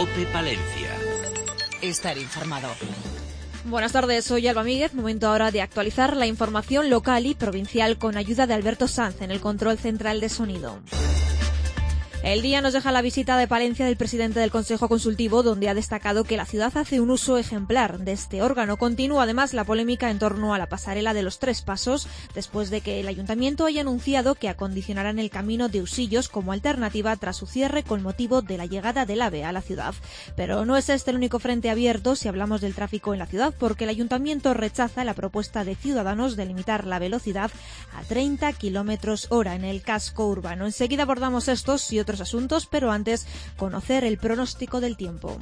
COPE Palencia. Estar informado. Buenas tardes, soy Alba Míguez. Momento ahora de actualizar la información local y provincial con ayuda de Alberto Sanz en el control central de sonido. El día nos deja la visita de Palencia del presidente del Consejo Consultivo, donde ha destacado que la ciudad hace un uso ejemplar de este órgano. Continúa además la polémica en torno a la pasarela de los Tres Pasos, después de que el ayuntamiento haya anunciado que acondicionarán el camino de Usillos como alternativa tras su cierre con motivo de la llegada del AVE a la ciudad. Pero no es este el único frente abierto si hablamos del tráfico en la ciudad, porque el ayuntamiento rechaza la propuesta de Ciudadanos de limitar la velocidad a 30 km/h en el casco urbano. Enseguida abordamos estos y otros asuntos, pero antes conocer el pronóstico del tiempo.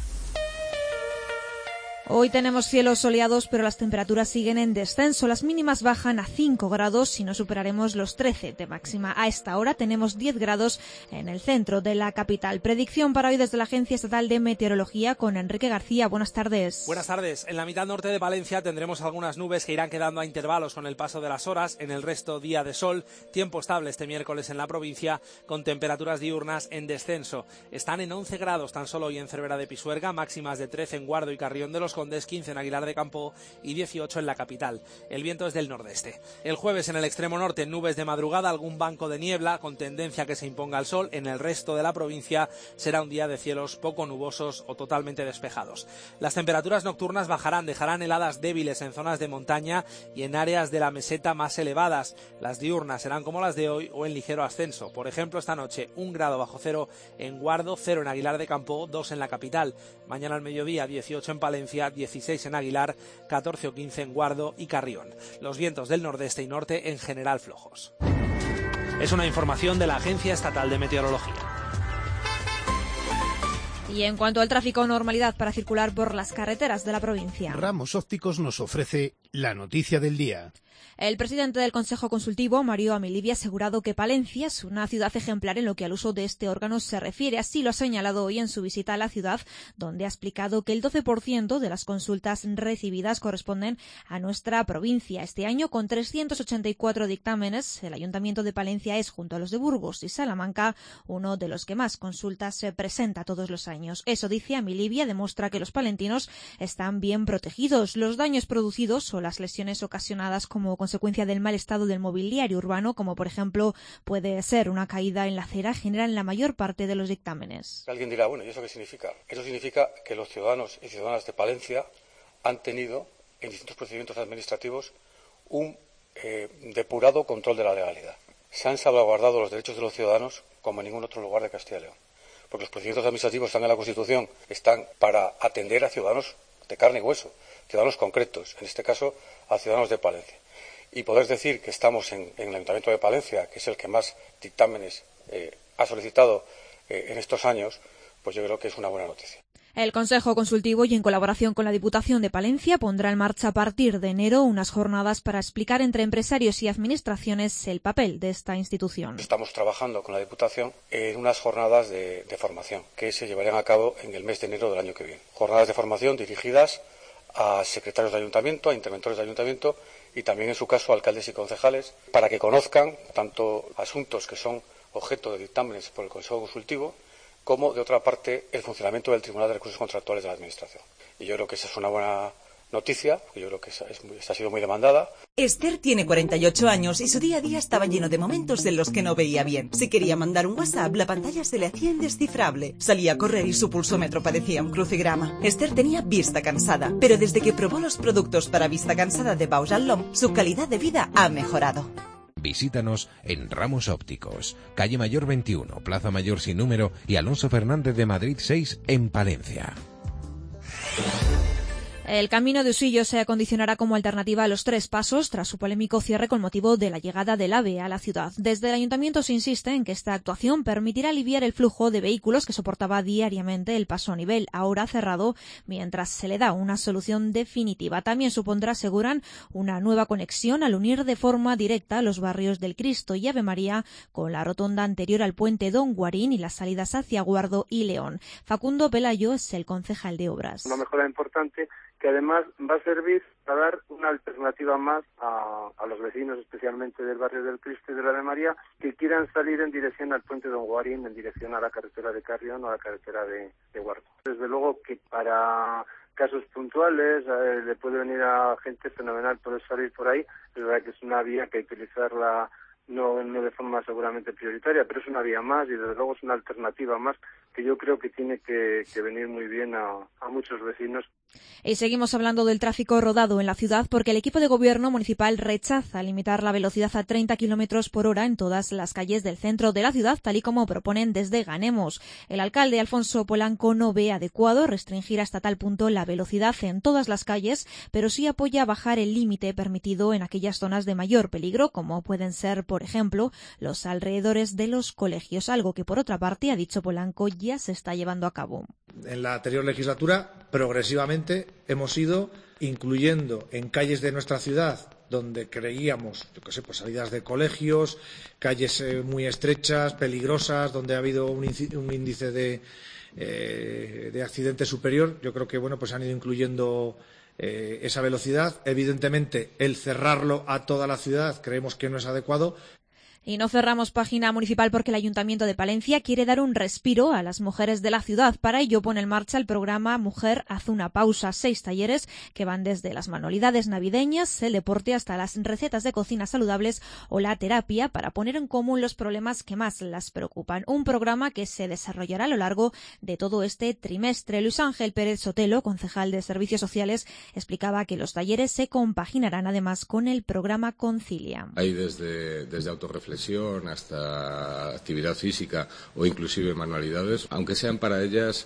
Hoy tenemos cielos soleados, pero las temperaturas siguen en descenso. Las mínimas bajan a 5 grados y no superaremos los 13 de máxima. A esta hora tenemos 10 grados en el centro de la capital. Predicción para hoy desde la Agencia Estatal de Meteorología con Enrique García. Buenas tardes. Buenas tardes. En la mitad norte de Palencia tendremos algunas nubes que irán quedando a intervalos con el paso de las horas. En el resto, día de sol. Tiempo estable este miércoles en la provincia, con temperaturas diurnas en descenso. Están en 11 grados tan solo hoy en Cervera de Pisuerga, máximas de 13 en Guardo y Carrión de los Condes, 15 en Aguilar de Campo y 18 en la capital. El viento es del nordeste. El jueves en el extremo norte, nubes de madrugada, algún banco de niebla con tendencia a que se imponga el sol. En el resto de la provincia será un día de cielos poco nubosos o totalmente despejados. Las temperaturas nocturnas bajarán, dejarán heladas débiles en zonas de montaña y en áreas de la meseta más elevadas. Las diurnas serán como las de hoy o en ligero ascenso. Por ejemplo, esta noche 1 grado bajo cero en Guardo, 0 en Aguilar de Campo, 2 en la capital. Mañana al mediodía 18 en Palencia, 16 en Aguilar, 14 o 15 en Guardo y Carrión. Los vientos del nordeste y norte en general flojos. Es una información de la Agencia Estatal de Meteorología. Y en cuanto al tráfico, normalidad para circular por las carreteras de la provincia. Ramos Ópticos nos ofrece la noticia del día. El presidente del Consejo Consultivo, Mario Amilibia, ha asegurado que Palencia es una ciudad ejemplar en lo que al uso de este órgano se refiere. Así lo ha señalado hoy en su visita a la ciudad, donde ha explicado que el 12% de las consultas recibidas corresponden a nuestra provincia. Este año, con 384 dictámenes, el Ayuntamiento de Palencia es, junto a los de Burgos y Salamanca, uno de los que más consultas se presenta todos los años. Eso, dice Amilibia, demuestra que los palentinos están bien protegidos. Los daños producidos o las lesiones ocasionadas como consecuencia del mal estado del mobiliario urbano, como por ejemplo puede ser una caída en la acera, generan la mayor parte de los dictámenes. Alguien dirá, bueno, ¿y eso qué significa? Eso significa que los ciudadanos y ciudadanas de Palencia han tenido en distintos procedimientos administrativos un depurado control de la legalidad. Se han salvaguardado los derechos de los ciudadanos como en ningún otro lugar de Castilla y León. Porque los procedimientos administrativos están en la Constitución, están para atender a ciudadanos de carne y hueso, ciudadanos concretos, en este caso a ciudadanos de Palencia. Y poder decir que estamos en el Ayuntamiento de Palencia, que es el que más dictámenes ha solicitado en estos años, pues yo creo que es una buena noticia. El Consejo Consultivo, y en colaboración con la Diputación de Palencia, pondrá en marcha a partir de enero unas jornadas para explicar entre empresarios y administraciones el papel de esta institución. Estamos trabajando con la Diputación en unas jornadas de formación que se llevarían a cabo en el mes de enero del año que viene. Jornadas de formación dirigidas a secretarios de ayuntamiento, a interventores de ayuntamiento y también, en su caso, a alcaldes y concejales, para que conozcan tanto asuntos que son objeto de dictámenes por el Consejo Consultivo, como, de otra parte, el funcionamiento del Tribunal de Recursos Contractuales de la Administración. Y yo creo que esa es una buena noticia, porque yo creo que esta ha sido muy demandada. Esther tiene 48 años y su día a día estaba lleno de momentos en los que no veía bien. Si quería mandar un WhatsApp, la pantalla se le hacía indescifrable. Salía a correr y su pulsómetro parecía un crucigrama. Esther tenía vista cansada, pero desde que probó los productos para vista cansada de Bausch + Lomb, su calidad de vida ha mejorado. Visítanos en Ramos Ópticos, calle Mayor 21, Plaza Mayor sin número y Alonso Fernández de Madrid 6 en Palencia. El camino de Usillos se acondicionará como alternativa a los Tres Pasos tras su polémico cierre con motivo de la llegada del AVE a la ciudad. Desde el Ayuntamiento se insiste en que esta actuación permitirá aliviar el flujo de vehículos que soportaba diariamente el paso a nivel, ahora cerrado, mientras se le da una solución definitiva. También supondrá, aseguran, una nueva conexión al unir de forma directa los barrios del Cristo y Ave María con la rotonda anterior al puente Don Guarín y las salidas hacia Guardo y León. Facundo Pelayo es el concejal de Obras. Una mejora importante que además va a servir para dar una alternativa más a los vecinos, especialmente del barrio del Cristo y de la de María, que quieran salir en dirección al puente Don Guarín, en dirección a la carretera de Carrión o a la carretera de Huarto. Desde luego que para casos puntuales le puede venir a gente fenomenal poder salir por ahí. Es verdad que es una vía que hay que utilizarla no de forma seguramente prioritaria, pero es una vía más y desde luego es una alternativa más que yo creo que tiene que venir muy bien a muchos vecinos. Y seguimos hablando del tráfico rodado en la ciudad porque el equipo de gobierno municipal rechaza limitar la velocidad a 30 km por hora en todas las calles del centro de la ciudad, tal y como proponen desde Ganemos. El alcalde Alfonso Polanco no ve adecuado restringir hasta tal punto la velocidad en todas las calles, pero sí apoya bajar el límite permitido en aquellas zonas de mayor peligro, como pueden ser, por ejemplo, los alrededores de los colegios, algo que, por otra parte, ha dicho Polanco, ya se está llevando a cabo. En la anterior legislatura, progresivamente, hemos ido incluyendo en calles de nuestra ciudad donde creíamos, pues salidas de colegios, calles muy estrechas, peligrosas, donde ha habido un índice de accidente superior. Yo creo que pues han ido incluyendo esa velocidad. Evidentemente, el cerrarlo a toda la ciudad creemos que no es adecuado. Y no cerramos página municipal porque el Ayuntamiento de Palencia quiere dar un respiro a las mujeres de la ciudad. Para ello pone en marcha el programa Mujer Haz una Pausa, 6 talleres que van desde las manualidades navideñas, el deporte hasta las recetas de cocina saludables o la terapia para poner en común los problemas que más las preocupan. Un programa que se desarrollará a lo largo de todo este trimestre. Luis Ángel Pérez Sotelo, concejal de Servicios Sociales, explicaba que los talleres se compaginarán además con el programa Concilia. Hay desde autorreflexión hasta actividad física o inclusive manualidades, aunque sean para ellas.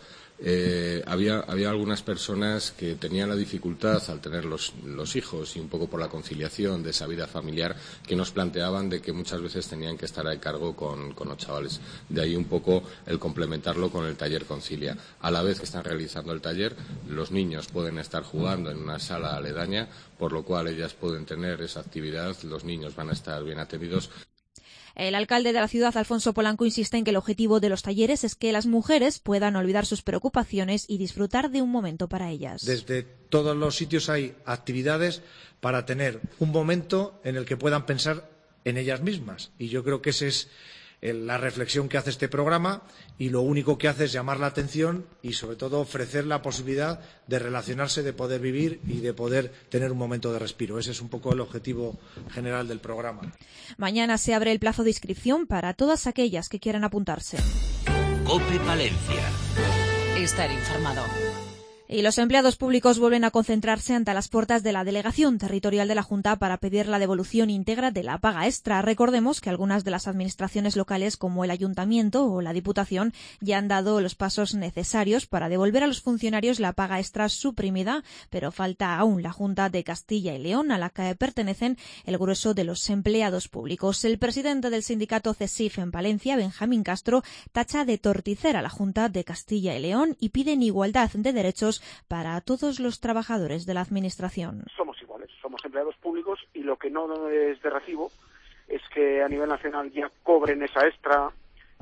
Había algunas personas que tenían la dificultad al tener los hijos y un poco por la conciliación de esa vida familiar que nos planteaban de que muchas veces tenían que estar a cargo con los chavales. De ahí un poco el complementarlo con el taller Concilia. A la vez que están realizando el taller, los niños pueden estar jugando en una sala aledaña, por lo cual ellas pueden tener esa actividad, los niños van a estar bien atendidos. El alcalde de la ciudad, Alfonso Polanco, insiste en que el objetivo de los talleres es que las mujeres puedan olvidar sus preocupaciones y disfrutar de un momento para ellas. Desde todos los sitios hay actividades para tener un momento en el que puedan pensar en ellas mismas. Y yo creo que esa es la reflexión que hace este programa y lo único que hace es llamar la atención y sobre todo ofrecer la posibilidad de relacionarse, de poder vivir y de poder tener un momento de respiro. Ese es un poco el objetivo general del programa. Mañana se abre el plazo de inscripción para todas aquellas que quieran apuntarse. COPE Palencia. Estar informado. Y los empleados públicos vuelven a concentrarse ante las puertas de la Delegación Territorial de la Junta para pedir la devolución íntegra de la paga extra. Recordemos que algunas de las administraciones locales, como el Ayuntamiento o la Diputación, ya han dado los pasos necesarios para devolver a los funcionarios la paga extra suprimida, pero falta aún la Junta de Castilla y León, a la que pertenecen el grueso de los empleados públicos. El presidente del sindicato CESIF en Palencia, Benjamín Castro, tacha de torticera a la Junta de Castilla y León y piden igualdad de derechos para todos los trabajadores de la Administración. Somos iguales, somos empleados públicos y lo que no es de recibo es que a nivel nacional ya cobren esa extra,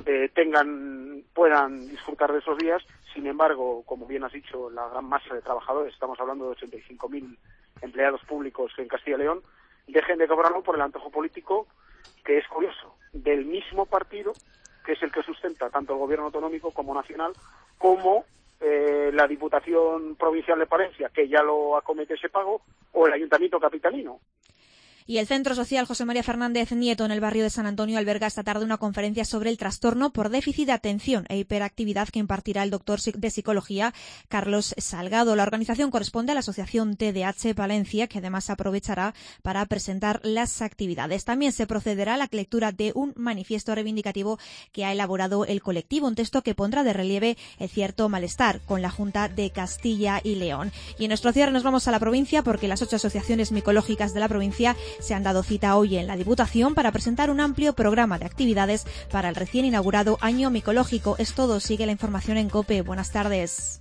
puedan disfrutar de esos días. Sin embargo, como bien has dicho, la gran masa de trabajadores, estamos hablando de 85.000 empleados públicos en Castilla y León, dejen de cobrarlo por el antojo político, que es curioso, del mismo partido que es el que sustenta tanto el gobierno autonómico como nacional, como la Diputación Provincial de Palencia, que ya lo acomete ese pago, o el Ayuntamiento Capitalino. Y el Centro Social José María Fernández Nieto en el barrio de San Antonio alberga esta tarde una conferencia sobre el trastorno por déficit de atención e hiperactividad que impartirá el doctor de Psicología Carlos Salgado. La organización corresponde a la Asociación TDH Palencia, que además aprovechará para presentar las actividades. También se procederá a la lectura de un manifiesto reivindicativo que ha elaborado el colectivo, un texto que pondrá de relieve el cierto malestar con la Junta de Castilla y León. Y en nuestro cierre nos vamos a la provincia porque las 8 asociaciones micológicas de la provincia se han dado cita hoy en la Diputación para presentar un amplio programa de actividades para el recién inaugurado Año Micológico. Es todo. Sigue la información en COPE. Buenas tardes.